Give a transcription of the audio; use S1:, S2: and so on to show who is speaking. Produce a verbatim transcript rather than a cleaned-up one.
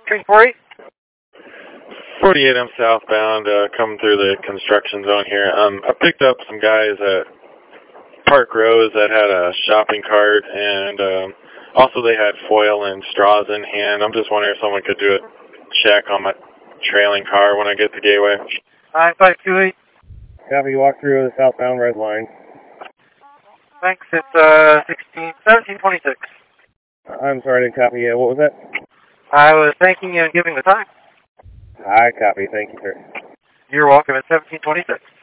S1: Train forty-eight.
S2: forty-eight, I'm southbound, uh, coming through the construction zone here. Um, I picked up some guys at Park Rose that had a shopping cart, and um, also they had foil and straws in hand. I'm just wondering if someone could do a check on my trailing car when I get to Gateway.
S1: nine five two eight.
S3: Copy, walk through the southbound red line.
S1: Thanks, it's uh, sixteen, seventeen twenty-six.
S3: I'm sorry, I didn't copy you. What was that?
S1: I was thanking you and giving the time.
S3: I copy, thank you, sir.
S1: You're welcome, it's seventeen twenty-six.